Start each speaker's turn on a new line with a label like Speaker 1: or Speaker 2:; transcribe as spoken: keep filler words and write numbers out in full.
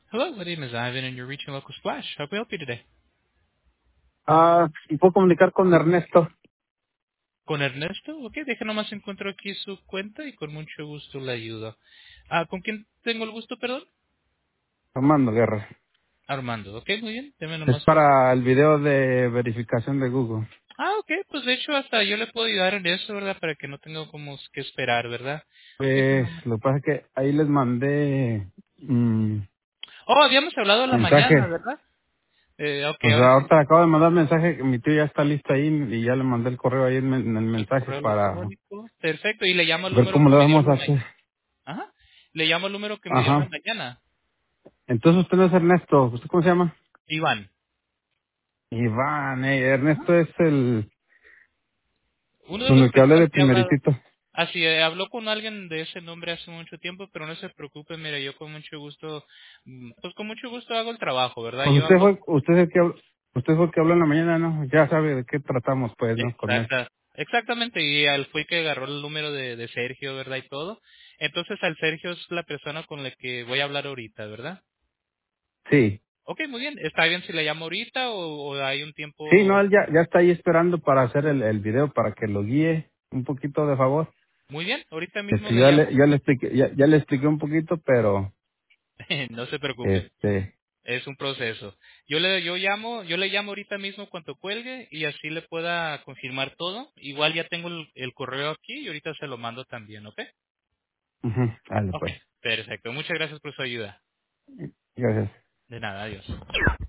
Speaker 1: Hello, my name is Ivan, and you're reaching Local Splash. How can I help you today?
Speaker 2: Ah, ¿me puedo comunicar con Ernesto?
Speaker 1: ¿Con Ernesto? Ok, deje nomás encuentro aquí su cuenta y con mucho gusto le ayudo. Ah, ¿con quién tengo el gusto, perdón?
Speaker 2: Armando Guerra.
Speaker 1: Armando. Ok, muy bien. Deme
Speaker 2: Es
Speaker 1: nomás un...
Speaker 2: para el video de verificación de Google.
Speaker 1: Ah, ok, pues de hecho hasta yo le puedo ayudar en eso, ¿verdad? Para que no tenga como que esperar, ¿verdad? Deje
Speaker 2: Pues
Speaker 1: nomás.
Speaker 2: lo que pasa es que ahí les mandé mm,
Speaker 1: Oh, habíamos hablado en la mañana,
Speaker 2: mensaje.
Speaker 1: ¿verdad? Eh, ok,
Speaker 2: O sea,
Speaker 1: ahora sí.
Speaker 2: ahorita le acabo de mandar mensaje que mi tío ya está listo ahí y ya le mandé el correo ahí en, en el
Speaker 1: El
Speaker 2: mensaje
Speaker 1: correo
Speaker 2: para
Speaker 1: electrónico. Perfecto, y le llamo al
Speaker 2: ver
Speaker 1: número
Speaker 2: cómo
Speaker 1: que
Speaker 2: le
Speaker 1: me dio en
Speaker 2: vamos
Speaker 1: la
Speaker 2: a hacer.
Speaker 1: mañana. Ajá. Le llamo al número que me dio en la
Speaker 2: Ajá.
Speaker 1: mañana.
Speaker 2: Entonces usted no es Ernesto. ¿Usted cómo se llama?
Speaker 1: Iván.
Speaker 2: Iván. Eh,
Speaker 1: Ajá.
Speaker 2: Ernesto es el
Speaker 1: Uno de
Speaker 2: con
Speaker 1: los
Speaker 2: el que hablé
Speaker 1: personas
Speaker 2: de
Speaker 1: que ha hablado.
Speaker 2: primeritito.
Speaker 1: Así, eh, habló con alguien de ese nombre hace mucho tiempo, pero no se preocupe, mira, yo con mucho gusto, mm, pues con mucho gusto hago el trabajo, ¿verdad?
Speaker 2: Pues
Speaker 1: Yo
Speaker 2: usted
Speaker 1: hablo,
Speaker 2: fue, usted es el que habló, usted fue el que habló en la mañana, ¿no? Ya sabe de qué tratamos, pues, ¿no? Con él.
Speaker 1: exacta, exactamente, y al fue que agarró el número de, de Sergio, ¿verdad? Y todo. Entonces, al Sergio es la persona con la que voy a hablar ahorita, ¿verdad?
Speaker 2: Sí.
Speaker 1: Ok, muy bien. ¿Está bien si le llamo ahorita o, o hay un
Speaker 2: Sí, no,
Speaker 1: tiempo?
Speaker 2: él ya, ya está ahí esperando para hacer el, el video, para que lo guíe un poquito de favor.
Speaker 1: Muy bien, ahorita mismo
Speaker 2: Este,
Speaker 1: le
Speaker 2: ya le,
Speaker 1: llamo.
Speaker 2: ya le expliqué, ya, ya le expliqué un poquito, pero,
Speaker 1: No se preocupe.
Speaker 2: este,
Speaker 1: Es un proceso. Yo le yo llamo, yo le llamo ahorita mismo cuando cuelgue y así le pueda confirmar todo. Igual ya tengo el, el correo aquí y ahorita se lo mando también, ¿ok?
Speaker 2: ujú, dale
Speaker 1: Ok.
Speaker 2: pues.
Speaker 1: Perfecto. Muchas gracias por su ayuda.
Speaker 2: Gracias.
Speaker 1: De nada, adiós.